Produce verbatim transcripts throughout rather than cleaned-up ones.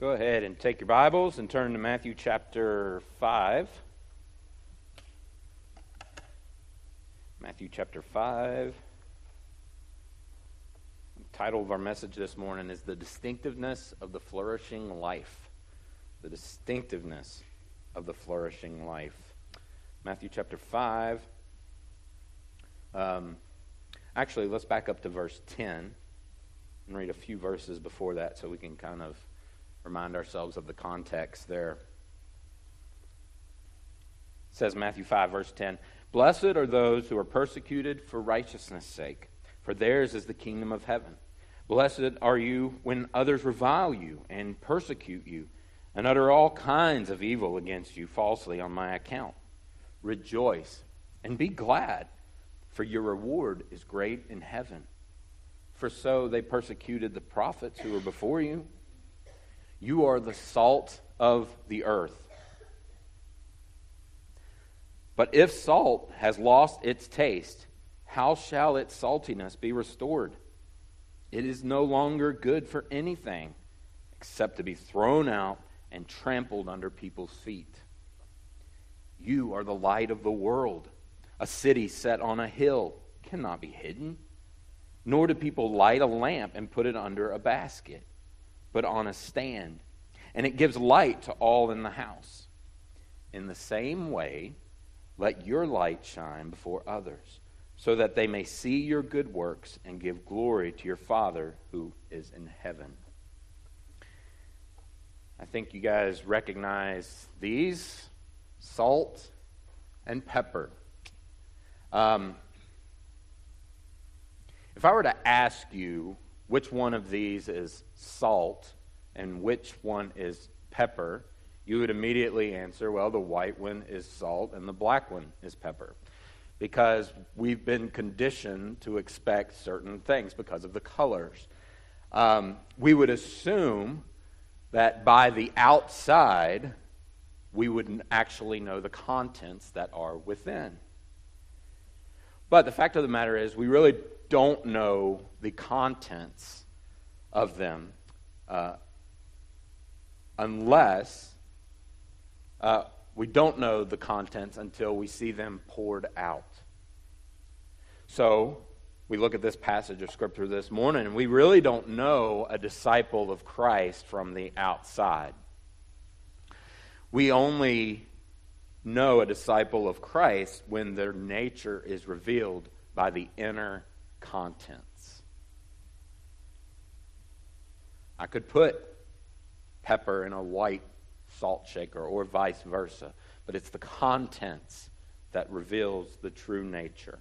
Go ahead and take your Bibles and turn to Matthew chapter five. Matthew chapter five. The title of our message this morning is The Distinctiveness of the Flourishing Life. The Distinctiveness of the Flourishing Life. Matthew chapter five. Um, actually, let's back up to verse ten and read a few verses before that so we can kind of remind ourselves of the context there. It says Matthew five, verse ten, "Blessed are those who are persecuted for righteousness' sake, for theirs is the kingdom of heaven. Blessed are you when others revile you and persecute you and utter all kinds of evil against you falsely on my account. Rejoice and be glad, for your reward is great in heaven. For so they persecuted the prophets who were before you. You are the salt of the earth. But if salt has lost its taste, how shall its saltiness be restored? It is no longer good for anything except to be thrown out and trampled under people's feet. You are the light of the world. A city set on a hill cannot be hidden. Nor do people light a lamp and put it under a basket, but on a stand, and it gives light to all in the house. In the same way, let your light shine before others, so that they may see your good works and give glory to your Father who is in heaven." I think you guys recognize these, salt and pepper. Um, if I were to ask you which one of these is salt and which one is pepper, you would immediately answer, well, the white one is salt and the black one is pepper. Because we've been conditioned to expect certain things because of the colors. Um, we would assume that by the outside, we would actually know the contents that are within. But the fact of the matter is, we really don't know the contents of them uh, unless uh, we don't know the contents until we see them poured out. So we look at this passage of Scripture this morning, and we really don't know a disciple of Christ from the outside. We only know a disciple of Christ when their nature is revealed by the inner contents. I could put pepper in a white salt shaker or vice versa, but it's the contents that reveals the true nature.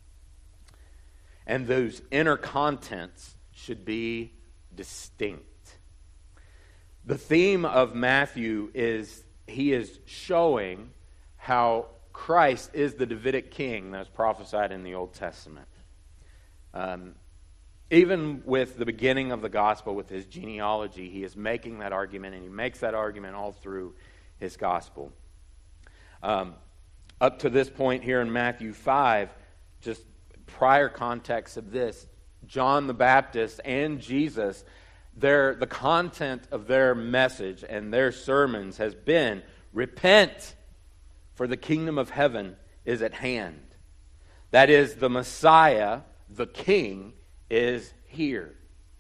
And those inner contents should be distinct. The theme of Matthew is he is showing how Christ is the Davidic king that was prophesied in the Old Testament. Um, even with the beginning of the gospel, with his genealogy, he is making that argument, and he makes that argument all through his gospel. Um, up to this point here in Matthew five, just prior context of this, John the Baptist and Jesus, their, the content of their message and their sermons has been, repent, for the kingdom of heaven is at hand. That is, the Messiah, the King, is here.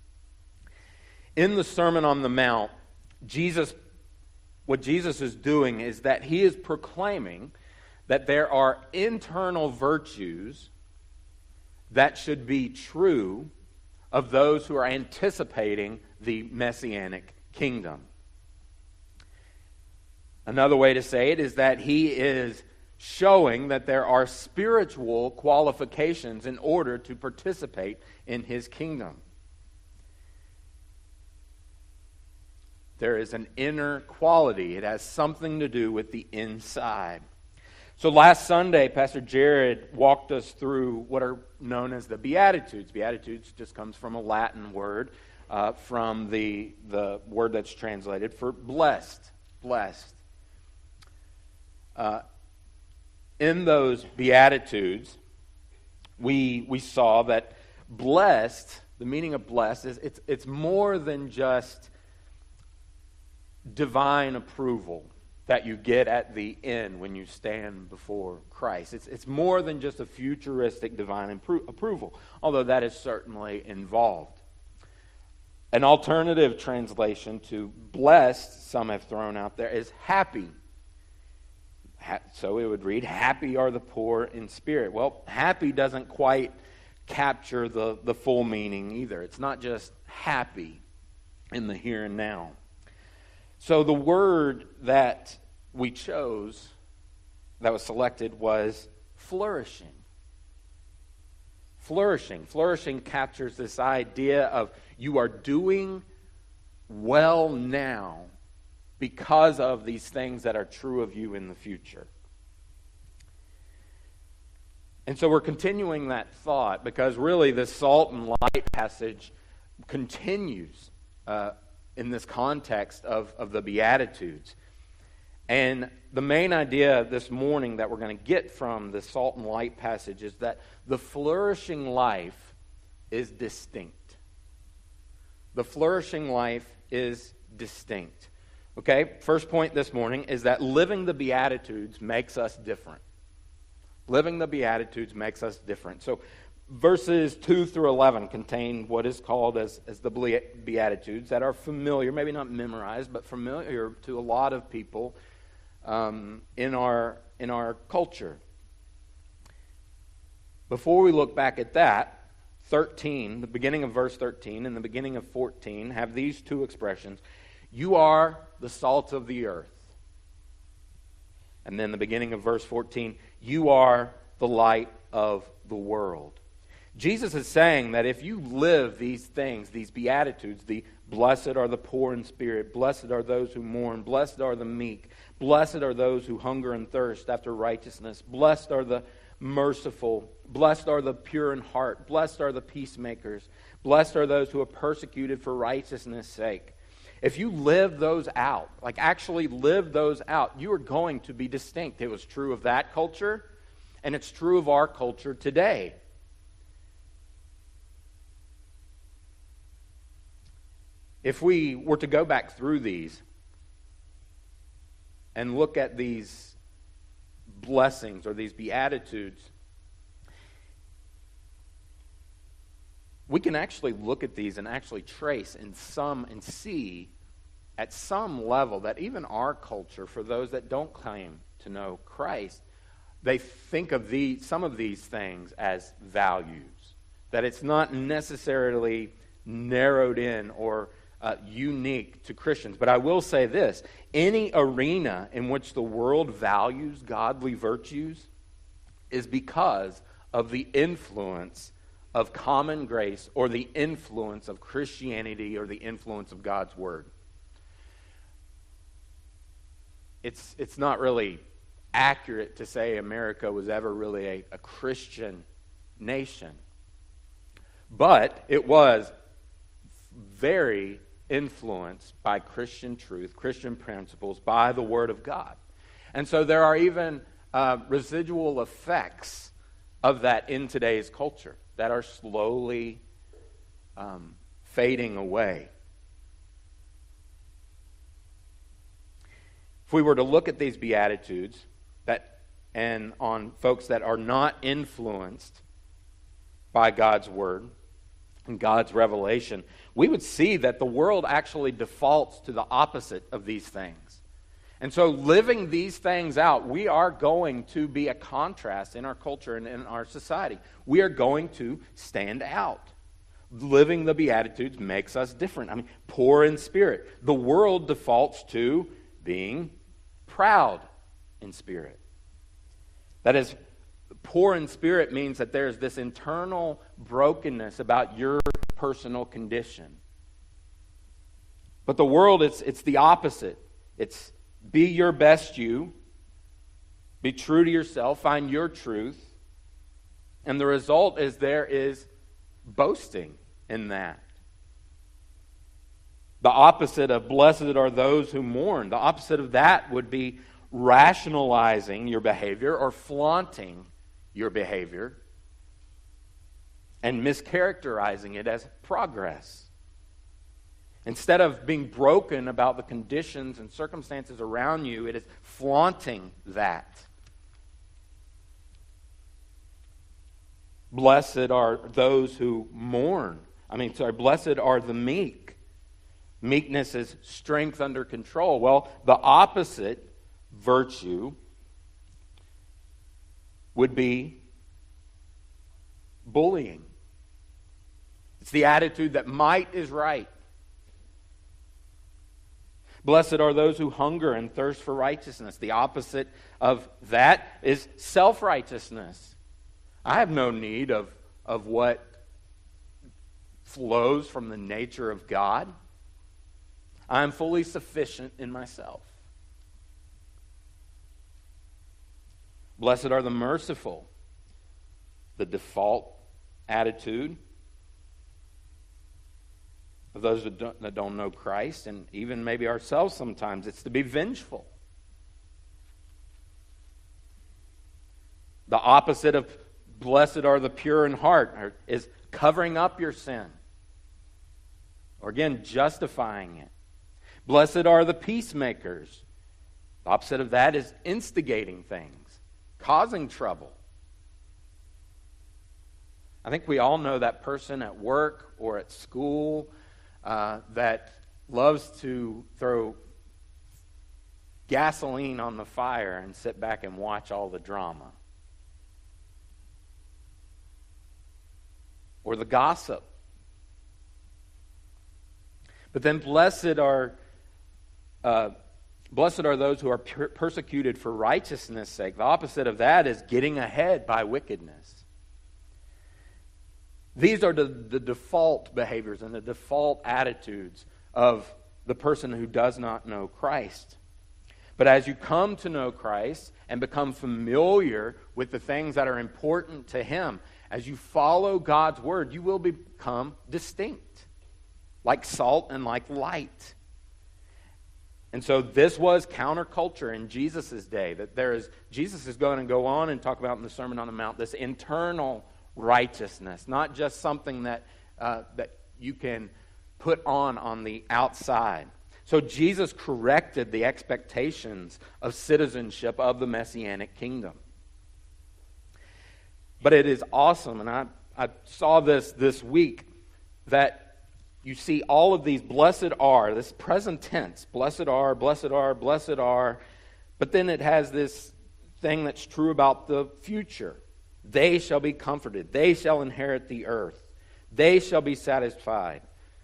In the Sermon on the Mount, Jesus, what Jesus is doing is that he is proclaiming that there are internal virtues that should be true of those who are anticipating the Messianic kingdom. Another way to say it is that he is showing that there are spiritual qualifications in order to participate in his kingdom. There is an inner quality. It has something to do with the inside. So last Sunday, Pastor Jared walked us through what are known as the Beatitudes. Beatitudes just comes from a Latin word, uh, from the, the word that's translated for blessed. Blessed. Uh, in those Beatitudes, we we saw that blessed, the meaning of blessed is it's it's more than just divine approval that you get at the end when you stand before Christ. It's, it's more than just a futuristic divine impro- approval, although that is certainly involved. An alternative translation to blessed, some have thrown out there, is happy. Ha- so it would read, happy are the poor in spirit. Well, happy doesn't quite capture the, the full meaning either. It's not just happy in the here and now. So the word that we chose, that was selected, was flourishing. Flourishing. Flourishing captures this idea of you are doing well now because of these things that are true of you in the future. And so we're continuing that thought because really the salt and light passage continues uh, in this context of, of the Beatitudes. And the main idea this morning that we're going to get from the salt and light passage is that the flourishing life is distinct. The flourishing life is distinct. Okay, first point this morning is that living the Beatitudes makes us different. Living the Beatitudes makes us different. So verses two through eleven contain what is called as, as the Beatitudes that are familiar, maybe not memorized, but familiar to a lot of people um, in our in our culture. Before we look back at that, thirteen, the beginning of verse thirteen and the beginning of fourteen have these two expressions. You are the salt of the earth. And then the beginning of verse fourteen, you are the light of the world. Jesus is saying that if you live these things, these Beatitudes, the blessed are the poor in spirit, blessed are those who mourn, blessed are the meek, blessed are those who hunger and thirst after righteousness, blessed are the merciful, blessed are the pure in heart, blessed are the peacemakers, blessed are those who are persecuted for righteousness' sake. If you live those out, like actually live those out, you are going to be distinct. It was true of that culture, and it's true of our culture today. If we were to go back through these and look at these blessings or these Beatitudes, we can actually look at these and actually trace in some and see at some level that even our culture, for those that don't claim to know Christ, they think of these, some of these things as values. That it's not necessarily narrowed in or uh, unique to Christians. But I will say this, any arena in which the world values godly virtues is because of the influence of common grace or the influence of Christianity or the influence of God's Word. It's, it's not really accurate to say America was ever really a, a Christian nation. But it was very influenced by Christian truth, Christian principles, by the Word of God. And so there are even uh, residual effects of that in today's culture that are slowly um, fading away. If we were to look at these Beatitudes that, and on folks that are not influenced by God's Word and God's revelation, we would see that the world actually defaults to the opposite of these things. And so living these things out, we are going to be a contrast in our culture and in our society. We are going to stand out. Living the Beatitudes makes us different. I mean, poor in spirit. The world defaults to being proud in spirit. That is, poor in spirit means that there's this internal brokenness about your personal condition. But the world, it's, it's the opposite. It's be your best you. Be true to yourself. Find your truth. And the result is there is boasting in that. The opposite of blessed are those who mourn. The opposite of that would be rationalizing your behavior or flaunting your behavior and mischaracterizing it as progress. Instead of being broken about the conditions and circumstances around you, it is flaunting that. Blessed are those who mourn. I mean, sorry, blessed are the meek. Meekness is strength under control. Well, the opposite virtue would be bullying. It's the attitude that might is right. Blessed are those who hunger and thirst for righteousness. The opposite of that is self-righteousness. I have no need of, of what flows from the nature of God. I am fully sufficient in myself. Blessed are the merciful. The default attitude of those that don't, that don't know Christ, and even maybe ourselves sometimes, it's to be vengeful. The opposite of blessed are the pure in heart is covering up your sin. Or again, justifying it. Blessed are the peacemakers. The opposite of that is instigating things, causing trouble. I think we all know that person at work or at school uh, that loves to throw gasoline on the fire and sit back and watch all the drama. Or the gossip. But then blessed are uh, blessed are those who are per- persecuted for righteousness' sake. The opposite of that is getting ahead by wickedness. These are the, the default behaviors and the default attitudes of the person who does not know Christ. But as you come to know Christ and become familiar with the things that are important to Him, as you follow God's Word, you will become distinct, like salt and like light. And so this was counterculture in Jesus' day. That there is Jesus is going to go on and talk about in the Sermon on the Mount this internal righteousness, not just something that uh, that you can put on on the outside. So Jesus corrected the expectations of citizenship of the Messianic kingdom. But it is awesome, and I, I saw this this week, that you see all of these blessed are, this present tense, blessed are, blessed are, blessed are, but then it has this thing that's true about the future. They shall be comforted. They shall inherit the earth. They shall be satisfied.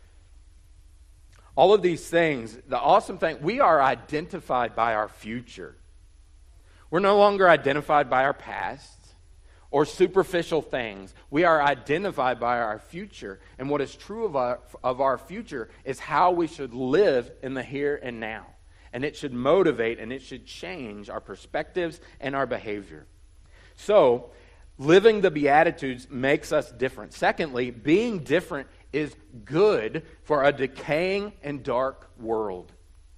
All of these things, the awesome thing, we are identified by our future. We're no longer identified by our past or superficial things. We are identified by our future. And what is true of our, of our future is how we should live in the here and now. And it should motivate and it should change our perspectives and our behavior. So, living the Beatitudes makes us different. Secondly, being different is good for a decaying and dark world.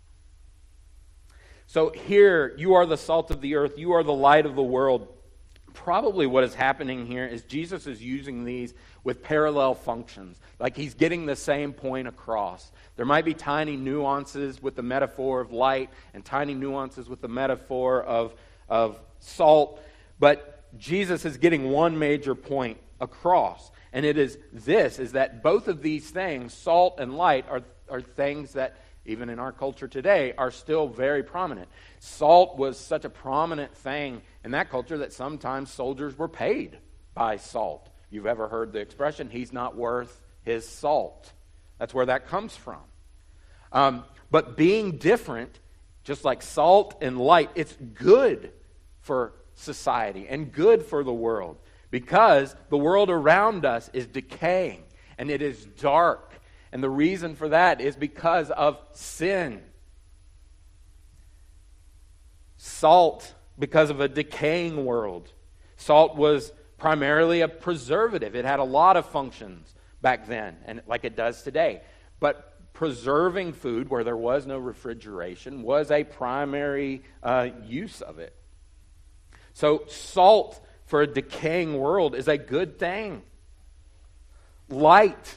So here, you are the salt of the earth, you are the light of the world. Probably what is happening here is Jesus is using these with parallel functions. Like he's getting the same point across. There might be tiny nuances with the metaphor of light and tiny nuances with the metaphor of, of salt, but Jesus is getting one major point across. And it is this, is that both of these things, salt and light, are, are things that, even in our culture today, are still very prominent. Salt was such a prominent thing in that culture that sometimes soldiers were paid by salt. You've ever heard the expression, he's not worth his salt. That's where that comes from. Um, but being different, just like salt and light, it's good for society and good for the world, because the world around us is decaying and it is dark. And the reason for that is because of sin. Salt, because of a decaying world. Salt was primarily a preservative. It had a lot of functions back then, and like it does today. But preserving food where there was no refrigeration was a primary uh, use of it. So salt for a decaying world is a good thing. Light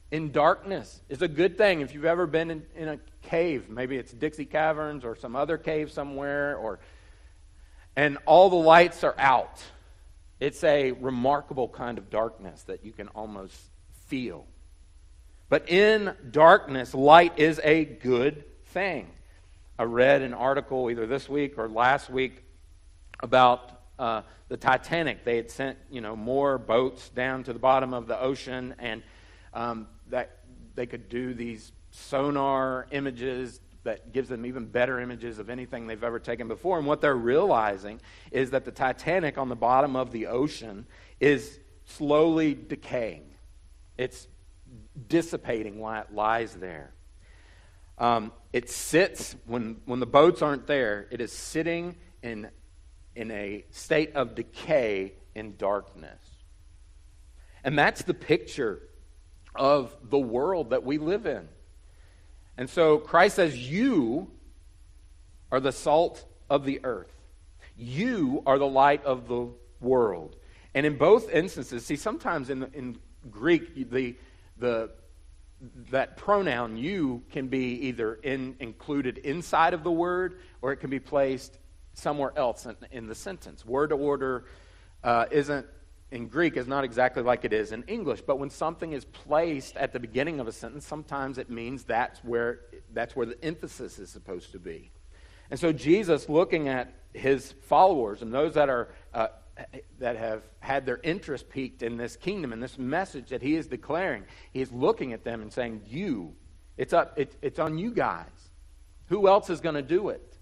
in darkness is a good thing. If you've ever been in, in a cave, maybe it's Dixie Caverns or some other cave somewhere, or and all the lights are out. It's a remarkable kind of darkness that you can almost feel. But in darkness, light is a good thing. I read an article either this week or last week about uh, the Titanic. They had sent, you know, more boats down to the bottom of the ocean, and um, that they could do these sonar images that gives them even better images of anything they've ever taken before. And what they're realizing is that the Titanic on the bottom of the ocean is slowly decaying. It's dissipating while it lies there. Um, it sits, when, when the boats aren't there, it is sitting in, in a state of decay in darkness. And that's the picture of the world that we live in. And so Christ says, you are the salt of the earth. You are the light of the world. And in both instances, see, sometimes in, in Greek, the, the, that pronoun you can be either in, included inside of the word, or it can be placed somewhere else in, in the sentence. Word order uh, isn't in Greek is not exactly like it is in English, but when something is placed at the beginning of a sentence, sometimes it means that's where that's where the emphasis is supposed to be. And so Jesus, looking at his followers and those that are uh, that have had their interest piqued in this kingdom and this message that he is declaring, he is looking at them and saying, "You, it's up, it, it's on you guys. Who else is going to do it?"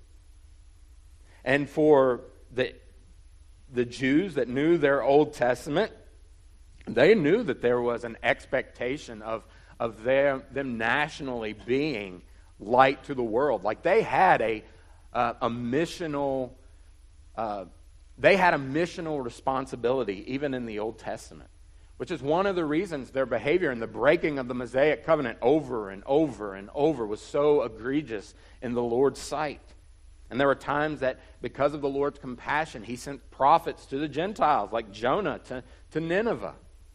And for the The Jews that knew their Old Testament, they knew that there was an expectation of, of their, them nationally being light to the world. Like they had a, uh, a missional, uh, they had a missional responsibility even in the Old Testament, which is one of the reasons their behavior and the breaking of the Mosaic covenant over and over and over was so egregious in the Lord's sight. And there were times that because of the Lord's compassion, he sent prophets to the Gentiles, like Jonah to, to Nineveh.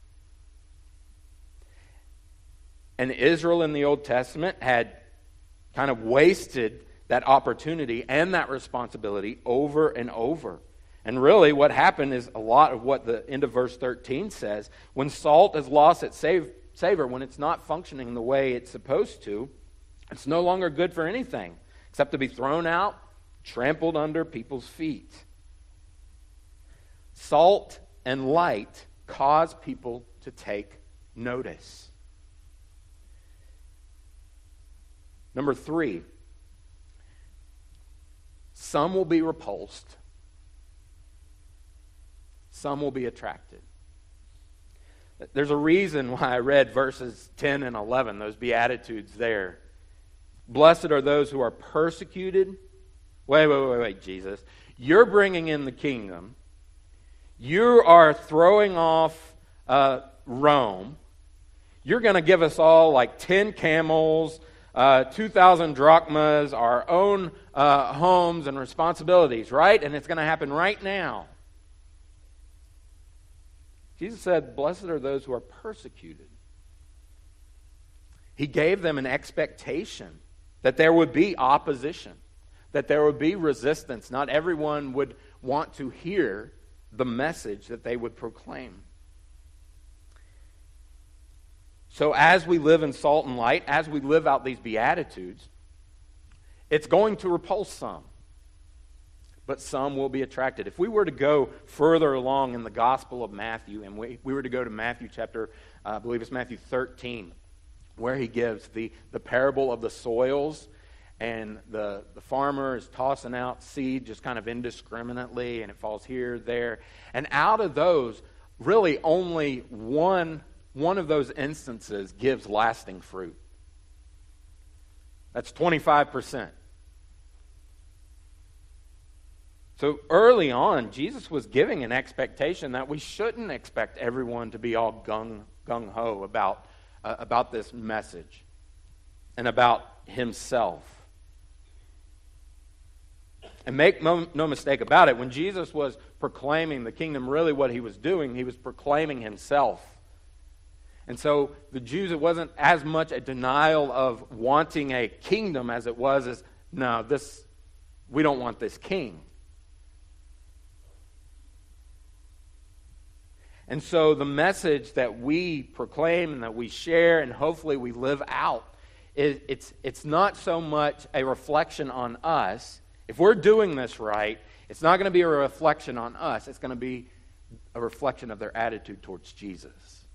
And Israel in the Old Testament had kind of wasted that opportunity and that responsibility over and over. And really what happened is a lot of what the end of verse thirteen says. When salt has lost its savor, when it's not functioning the way it's supposed to, it's no longer good for anything except to be thrown out, trampled under people's feet. Salt and light cause people to take notice. Number three, some will be repulsed, some will be attracted. There's a reason why I read verses ten and eleven, those Beatitudes there. Blessed are those who are persecuted. Wait, wait, wait, wait, Jesus. You're bringing in the kingdom. You are throwing off uh, Rome. You're going to give us all like ten camels, uh, two thousand drachmas, our own uh, homes and responsibilities, right? And it's going to happen right now. Jesus said, blessed are those who are persecuted. He gave them an expectation that there would be opposition, that there would be resistance. Not everyone would want to hear the message that they would proclaim. So as we live in salt and light, as we live out these Beatitudes, it's going to repulse some, but some will be attracted. If we were to go further along in the Gospel of Matthew, and we, we were to go to Matthew chapter, uh, I believe it's Matthew thirteen, where he gives the, the parable of the soils, and the, the farmer is tossing out seed just kind of indiscriminately, and it falls here, there. And out of those, really only one, one of those instances gives lasting fruit. That's twenty-five percent. So early on, Jesus was giving an expectation that we shouldn't expect everyone to be all gung, gung-ho about, uh, about this message and about himself. And make no, no mistake about it, when Jesus was proclaiming the kingdom, really what he was doing, he was proclaiming himself. And so the Jews, it wasn't as much a denial of wanting a kingdom as it was as, no, this, we don't want this king. And so the message that we proclaim and that we share and hopefully we live out, is it's, it's not so much a reflection on us. If we're doing this right, it's not going to be a reflection on us. It's going to be a reflection of their attitude towards Jesus.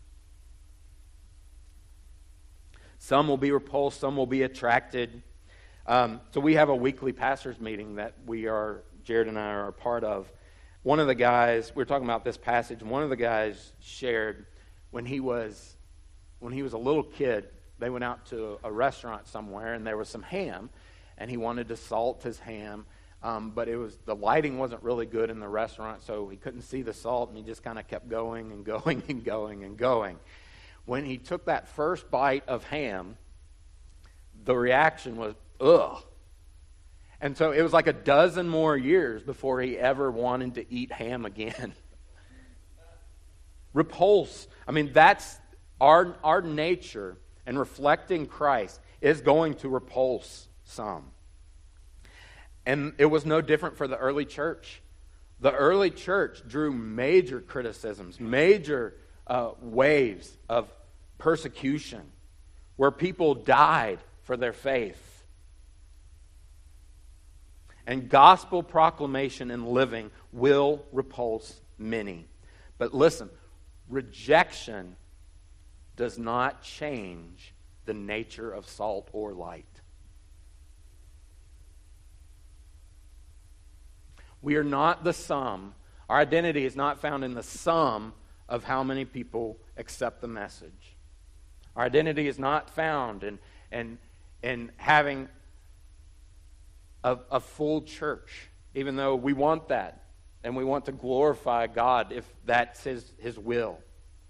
Some will be repulsed, some will be attracted. Um, so we have a weekly pastors meeting that we are, Jared and I are a part of. One of the guys, we were talking about this passage, one of the guys shared when he was when he was a little kid, they went out to a restaurant somewhere and there was some ham, and he wanted to salt his ham, um, but it was the lighting wasn't really good in the restaurant, so he couldn't see the salt, and he just kind of kept going and going and going and going. When he took that first bite of ham, the reaction was, ugh. And so it was like a dozen more years before he ever wanted to eat ham again. Repulse. I mean, that's our, our nature, and reflecting Christ is going to repulse some. And it was no different for the early church. The early church drew major criticisms, major uh, waves of persecution, where people died for their faith. And gospel proclamation and living will repulse many. But listen, rejection does not change the nature of salt or light. We are not the sum. Our identity is not found in the sum of how many people accept the message. Our identity is not found in, in, in having a, a full church, even though we want that, and we want to glorify God if that's His, His will.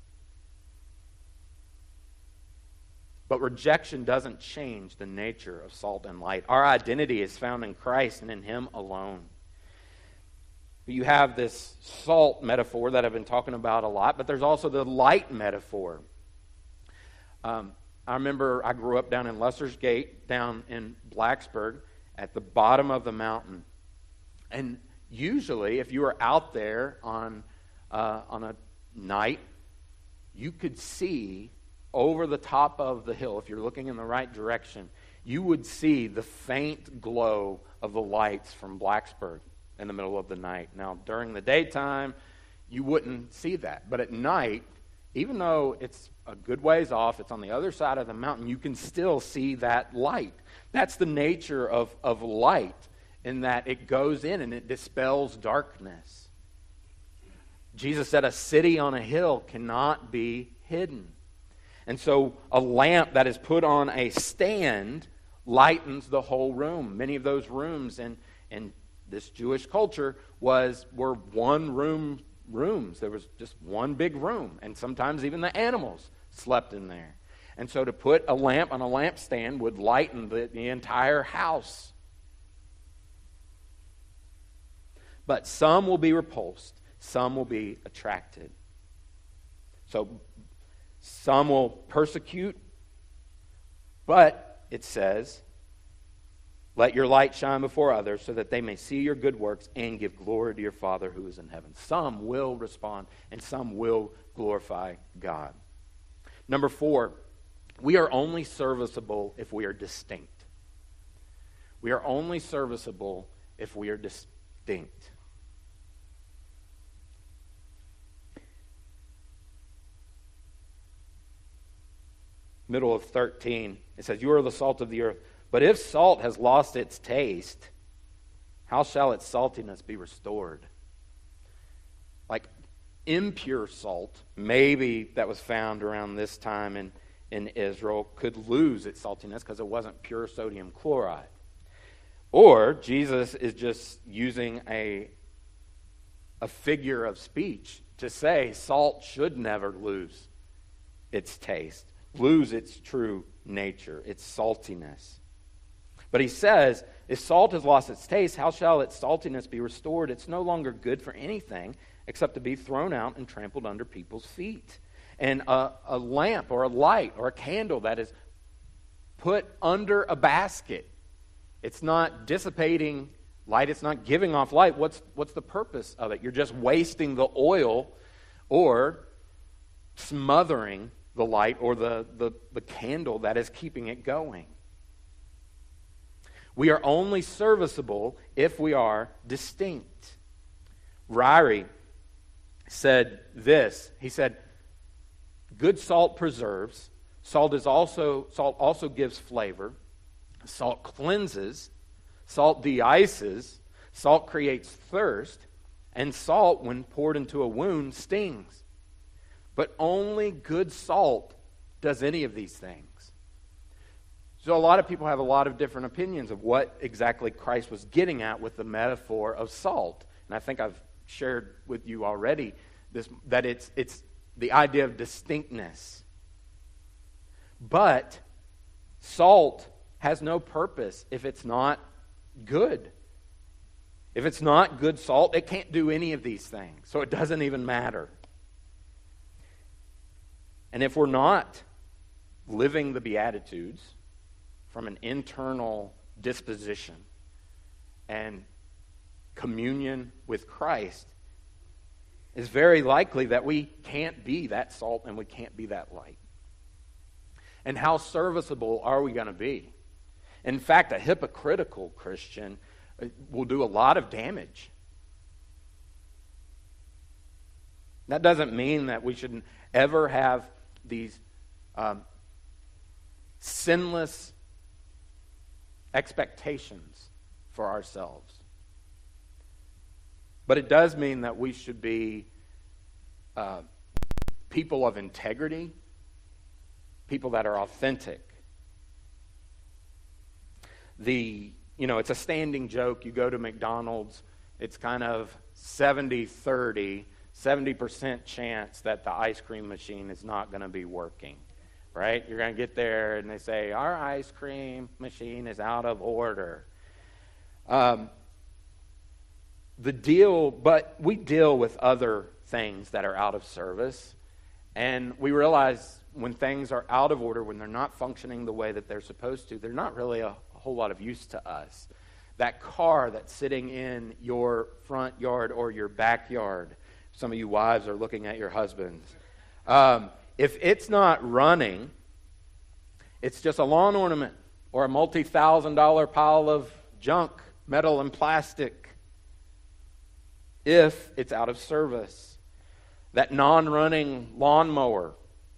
But rejection doesn't change the nature of salt and light. Our identity is found in Christ and in Him alone. You have this salt metaphor that I've been talking about a lot, but there's also the light metaphor. Um, I remember I grew up down in Lester's Gate, down in Blacksburg, at the bottom of the mountain. And usually, if you were out there on uh, on a night, you could see over the top of the hill, if you're looking in the right direction, you would see the faint glow of the lights from Blacksburg in the middle of the night. Now, during the daytime, you wouldn't see that. But at night, even though it's a good ways off, it's on the other side of the mountain, you can still see that light. That's the nature of, of light, in that it goes in and it dispels darkness. Jesus said a city on a hill cannot be hidden. And so a lamp that is put on a stand lightens the whole room. Many of those rooms in, in this Jewish culture was were one room rooms. There was just one big room, and sometimes even the animals slept in there. And so to put a lamp on a lampstand would lighten the, the entire house. But some will be repulsed, some will be attracted. So some will persecute, but it says, let your light shine before others so that they may see your good works and give glory to your Father who is in heaven. Some will respond and some will glorify God. Number four, we are only serviceable if we are distinct. We are only serviceable if we are distinct. Middle of thirteen, it says, you are the salt of the earth. But if salt has lost its taste, how shall its saltiness be restored? Like impure salt, maybe that was found around this time in, in Israel, could lose its saltiness because it wasn't pure sodium chloride. Or Jesus is just using a, a figure of speech to say salt should never lose its taste, lose its true nature, its saltiness. But he says, if salt has lost its taste, how shall its saltiness be restored? It's no longer good for anything except to be thrown out and trampled under people's feet. and a, a lamp or a light or a candle that is put under a basket. It's not dissipating light. It's not giving off light. What's, what's the purpose of it? You're just wasting the oil or smothering the light or the, the, the candle that is keeping it going. We are only serviceable if we are distinct. Ryrie said this. He said, good salt preserves. Salt is also salt also gives flavor. Salt cleanses. Salt de-ices. Salt creates thirst. And salt, when poured into a wound, stings. But only good salt does any of these things. So a lot of people have a lot of different opinions of what exactly Christ was getting at with the metaphor of salt. And I think I've shared with you already this, that it's it's the idea of distinctness. But salt has no purpose if it's not good. If it's not good salt, it can't do any of these things. So it doesn't even matter. And if we're not living the Beatitudes from an internal disposition and communion with Christ, it's very likely that we can't be that salt and we can't be that light. And how serviceable are we going to be? In fact, a hypocritical Christian will do a lot of damage. That doesn't mean that we shouldn't ever have these um, sinless expectations for ourselves. But it does mean that we should be uh, people of integrity, people that are authentic. The, you know, it's a standing joke. You go to McDonald's, it's kind of seventy thirty, seventy percent chance that the ice cream machine is not going to be working, right? You're going to get there and they say, our ice cream machine is out of order. Um, the deal, but we deal with other things that are out of service, and we realize when things are out of order, when they're not functioning the way that they're supposed to, they're not really a, a whole lot of use to us. That car that's sitting in your front yard or your backyard, some of you wives are looking at your husbands. Um, if it's not running, it's just a lawn ornament or a multi-thousand dollar pile of junk, metal and plastic, if it's out of service. That non-running lawnmower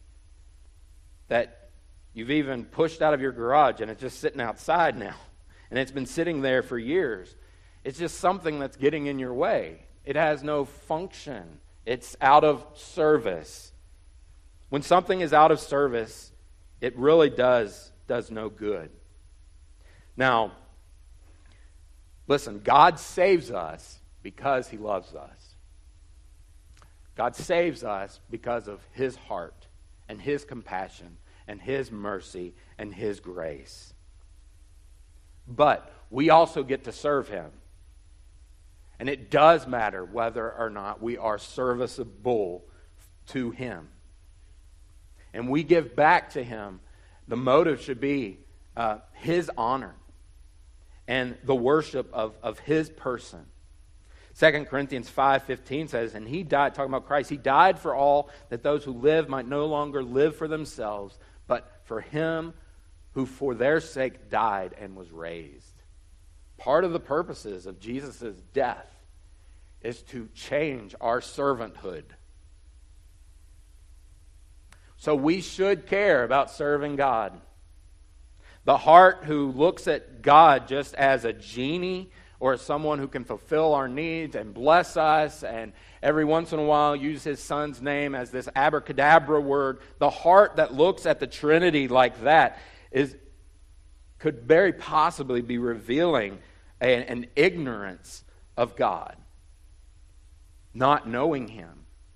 that you've even pushed out of your garage and it's just sitting outside now, and it's been sitting there for years. It's just something that's getting in your way. It has no function. It's out of service. When something is out of service, it really does, does no good. Now, listen, God saves us because He loves us. God saves us because of His heart and His compassion and His mercy and His grace. But we also get to serve Him. And it does matter whether or not we are serviceable to Him. And we give back to Him. The motive should be uh, His honor and the worship of, of His person. Second Corinthians five fifteen says, and He died, talking about Christ, He died for all, that those who live might no longer live for themselves, but for Him who for their sake died and was raised. Part of the purposes of Jesus' death is to change our servanthood. So we should care about serving God. The heart who looks at God just as a genie or as someone who can fulfill our needs and bless us and every once in a while use His Son's name as this abracadabra word, the heart that looks at the Trinity like that is could very possibly be revealing a, an ignorance of God, not knowing Him.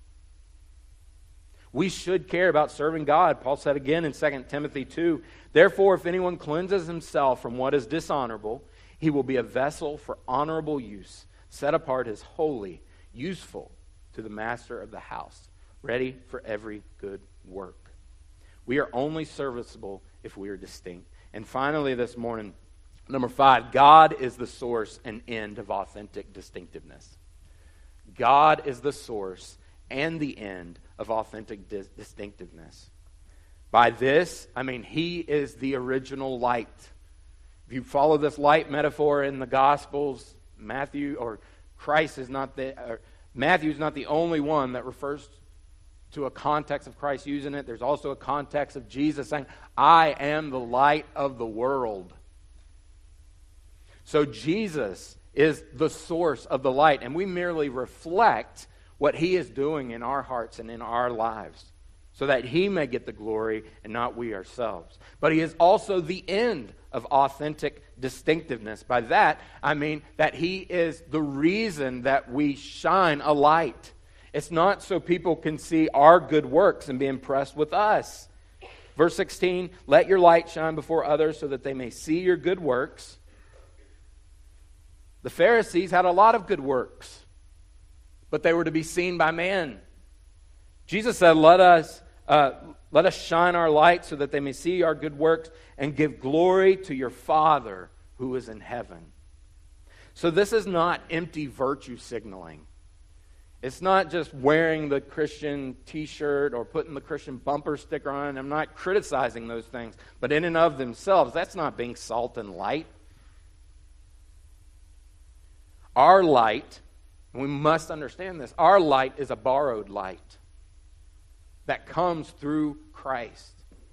We should care about serving God. Paul said again in Second Timothy two, therefore, if anyone cleanses himself from what is dishonorable, he will be a vessel for honorable use, set apart as holy, useful to the master of the house, ready for every good work. We are only serviceable if we are distinct. And finally this morning, number five, God is the source and end of authentic distinctiveness. God is the source and the end of authentic dis- distinctiveness. By this, I mean He is the original light. If you follow this light metaphor in the Gospels, Matthew or Christ is not the or Matthew is not the only one that refers to a context of Christ using it. There's also a context of Jesus saying, "I am the light of the world." So Jesus is the source of the light, and we merely reflect what He is doing in our hearts and in our lives, so that He may get the glory and not we ourselves. But He is also the end of authentic distinctiveness. By that, I mean that He is the reason that we shine a light. It's not so people can see our good works and be impressed with us. Verse sixteen, let your light shine before others so that they may see your good works. The Pharisees had a lot of good works, but they were to be seen by man. Jesus said, let us uh, let us shine our light so that they may see our good works and give glory to your Father who is in heaven. So this is not empty virtue signaling. It's not just wearing the Christian t-shirt or putting the Christian bumper sticker on. I'm not criticizing those things, but in and of themselves, that's not being salt and light. Our light, and we must understand this, our light is a borrowed light that comes through Christ.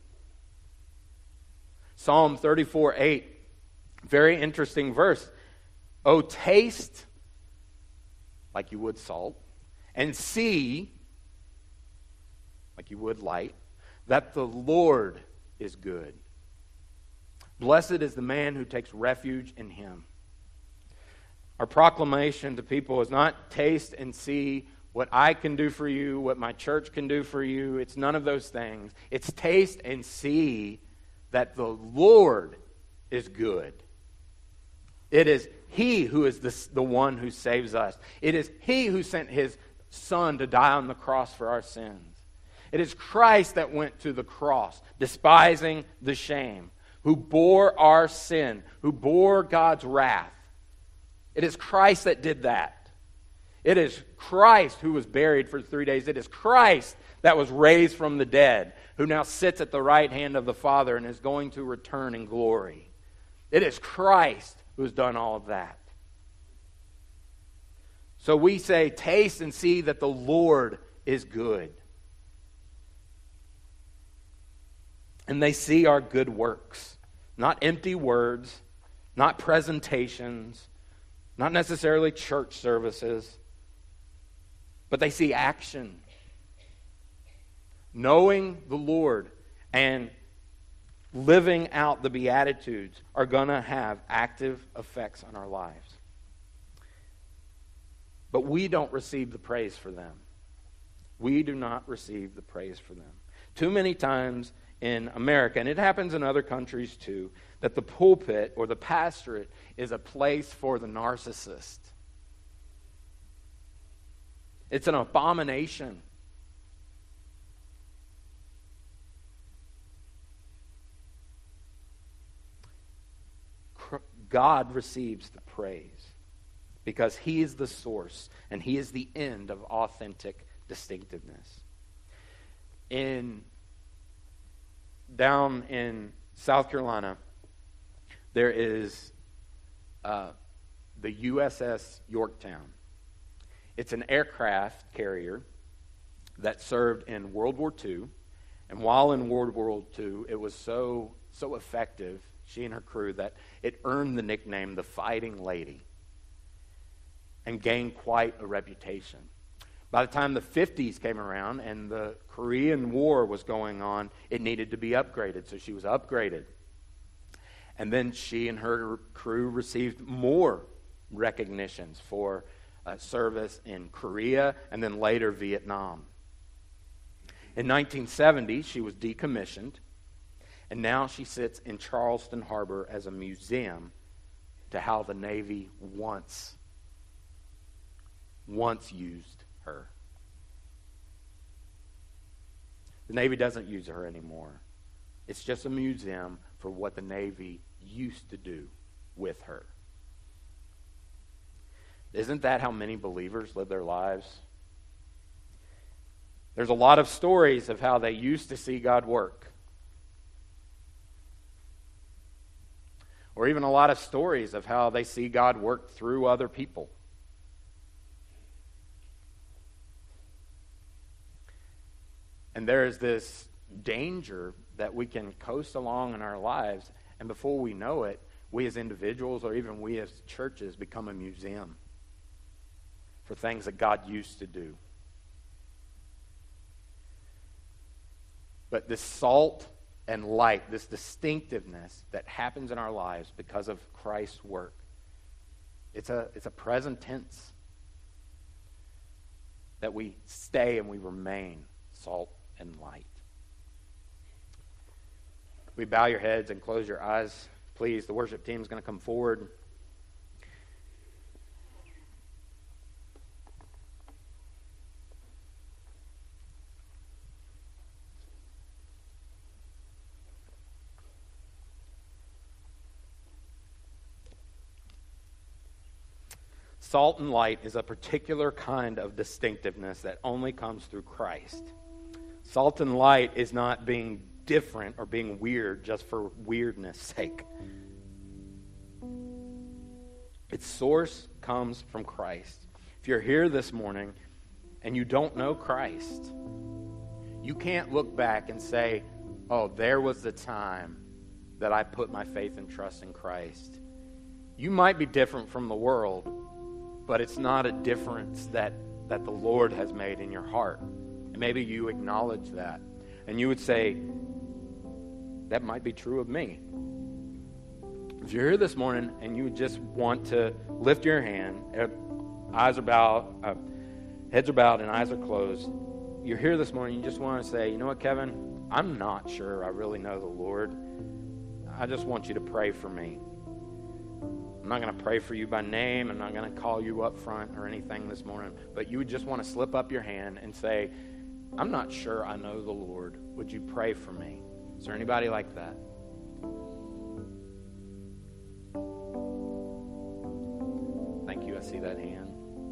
Psalm thirty-four eight, very interesting verse. Oh, taste, like you would salt, and see, like you would light, that the Lord is good. Blessed is the man who takes refuge in Him. Our proclamation to people is not taste and see what I can do for you, what my church can do for you. It's none of those things. It's taste and see that the Lord is good. It is He who is the, the one who saves us. It is He who sent His Son to die on the cross for our sins. It is Christ that went to the cross, despising the shame, who bore our sin, who bore God's wrath. It is Christ that did that. It is Christ who was buried for three days. It is Christ that was raised from the dead, who now sits at the right hand of the Father and is going to return in glory. It is Christ who has done all of that. So we say, taste and see that the Lord is good. And they see our good works, not empty words, not presentations, not necessarily church services, but they see action. Knowing the Lord and living out the Beatitudes are going to have active effects on our lives. But we don't receive the praise for them. We do not receive the praise for them. Too many times in America, and it happens in other countries too, that the pulpit or the pastorate is a place for the narcissist. It's an abomination. God receives the praise because He is the source and He is the end of authentic distinctiveness. In down in South Carolina, there is uh, the U S S Yorktown. It's an aircraft carrier that served in World War Two, and while in World War Two, it was so so effective, she and her crew, that it earned the nickname the Fighting Lady and gained quite a reputation. By the time the fifties came around and the Korean War was going on, it needed to be upgraded, so she was upgraded. And then she and her crew received more recognitions for uh, service in Korea and then later Vietnam. In nineteen seventy, she was decommissioned, and now she sits in Charleston Harbor as a museum to how the Navy once, once used her. The Navy doesn't use her anymore. It's just a museum for what the Navy used to do with her. Isn't that how many believers live their lives? There's a lot of stories of how they used to see God work. Or even a lot of stories of how they see God work through other people. And there is this danger that we can coast along in our lives, and before we know it, we as individuals or even we as churches become a museum for things that God used to do. But this salt and light, this distinctiveness that happens in our lives because of Christ's work, it's a, it's a present tense that we stay and we remain salt and light. We bow your heads and close your eyes, please. The worship team is going to come forward. Salt and light is a particular kind of distinctiveness that only comes through Christ. Salt and light is not being different or being weird just for weirdness' sake. Its source comes from Christ. If you're here this morning and you don't know Christ, you can't look back and say, oh, there was the time that I put my faith and trust in Christ. You might be different from the world, but it's not a difference that, that the Lord has made in your heart. And maybe you acknowledge that. And you would say, that might be true of me. If you're here this morning and you just want to lift your hand, eyes are bowed, uh, heads are bowed and eyes are closed. You're here this morning, you just want to say, you know what, Kevin? I'm not sure I really know the Lord. I just want you to pray for me. I'm not going to pray for you by name. I'm not going to call you up front or anything this morning. But you would just want to slip up your hand and say, I'm not sure I know the Lord. Would you pray for me? Is there anybody like that? Thank you. I see that hand.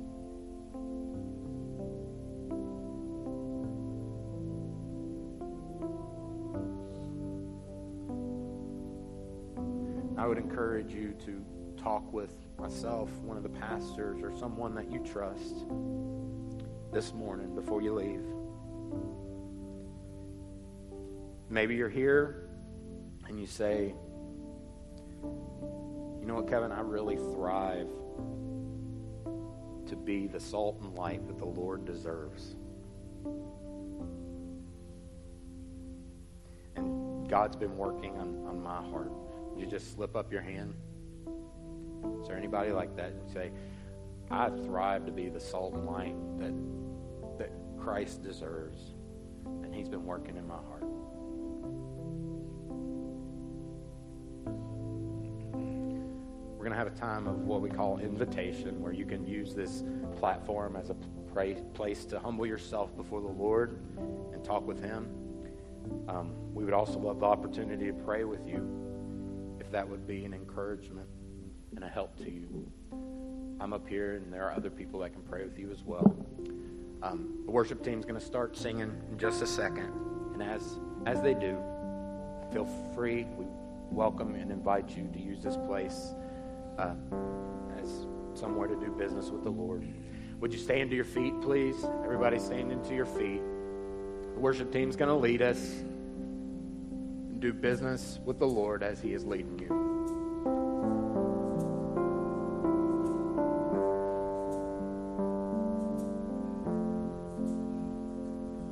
I would encourage you to talk with myself, one of the pastors, or someone that you trust this morning before you leave. Maybe you're here and you say, you know what, Kevin, I really thrive to be the salt and light that the Lord deserves. And God's been working on, on my heart. Would you just slip up your hand? Is there anybody like that? And say, I thrive to be the salt and light that, that Christ deserves. And he's been working in my heart. We're going to have a time of what we call invitation, where you can use this platform as a pray, place to humble yourself before the Lord and talk with him. Um, we would also love the opportunity to pray with you if that would be an encouragement and a help to you. I'm up here, and there are other people that can pray with you as well. Um, the worship team is going to start singing in just a second, and as as they do, feel free. We welcome and invite you to use this place uh, as somewhere to do business with the Lord. Would you stand to your feet, please? Everybody stand to your feet. The worship team is going to lead us and do business with the Lord as he is leading you.